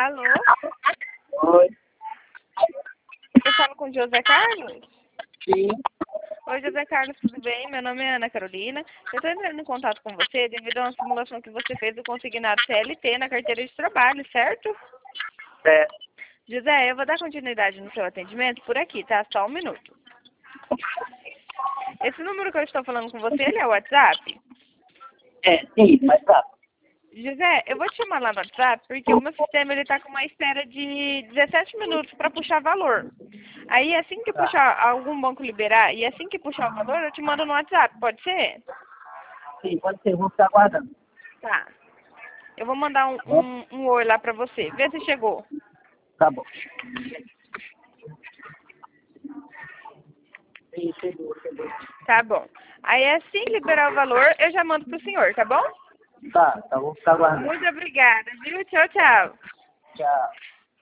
Alô? Oi. Eu falo com o José Carlos? Sim. Oi, José Carlos, tudo bem? Meu nome é Ana Carolina. Eu estou entrando em contato com você devido a uma simulação que você fez do consignado CLT na carteira de trabalho, certo? É. José, eu vou dar continuidade no seu atendimento por aqui, tá? Só um minuto. Esse número que eu estou falando com você, ele é o WhatsApp? Sim, mas tá. José, eu vou te chamar lá no WhatsApp porque o meu sistema ele tá com uma espera de 17 minutos para puxar valor. Aí assim que puxar, algum banco liberar, e assim que puxar o valor, eu te mando no WhatsApp, pode ser? Sim, pode ser, vou ficar aguardando. Tá. Eu vou mandar um oi lá pra você. Vê se chegou. Tá bom. Sim, chegou. Tá bom. Aí assim que liberar o valor, eu já mando pro senhor, tá bom? Tá, vou ficar aguardando. Muito obrigada, viu? Tchau, tchau. Tchau.